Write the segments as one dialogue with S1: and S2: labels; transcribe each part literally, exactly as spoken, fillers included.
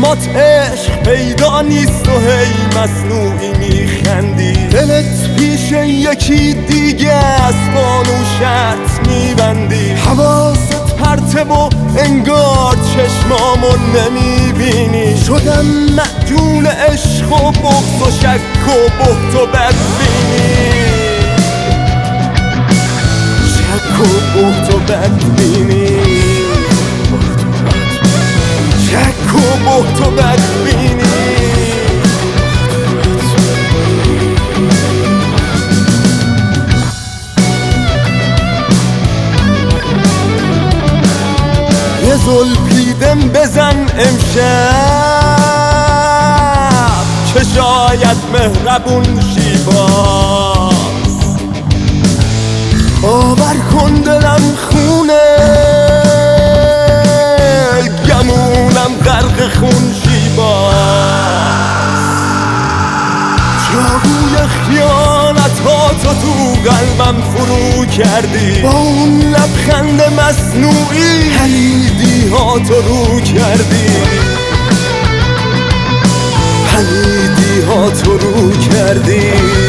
S1: چشمات عشق پیدا نیست و هی مصنوعی میخندی. دلت پیش یکی دیگه است با نوشت میبندی. حواست پرته و انگار چشمامو نمیبینی. شدم معجون عشق و بغض و شک و بهت و بدبینی. شک و بهت و بدبینی. شک و بهت و بدبینی. یه زلپیدم بزن امشب که شاید مهربون شی باز. باور کن دلم خونه گمونم غرق خون شی باز. چاقوی خیانت ها تو تو قلبم فرو کردی. با اون لبخند مصنوعی پلیدی ها تو رو کردی. پلیدی ها تو رو کردی.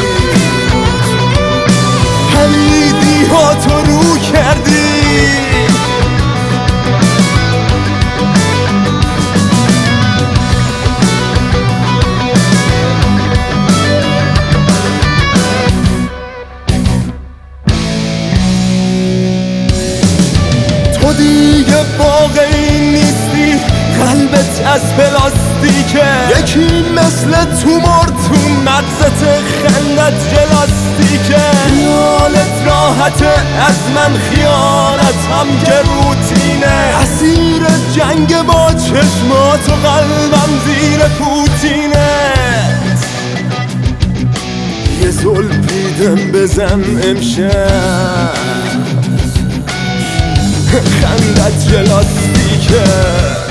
S1: پلیدی ها تو رو کردی. تو دیگه واقعی نیستی. قلبت از پلاستیکه. یکی مثل تومور تو مغزت خندت جلاستیکه. خیالت راحته از من خیانتم که روتینه. اسیر جنگ با چشمات و قلبم زیر پوتینت. یه زلپیدم بزن امشب خندت جلاستیکه.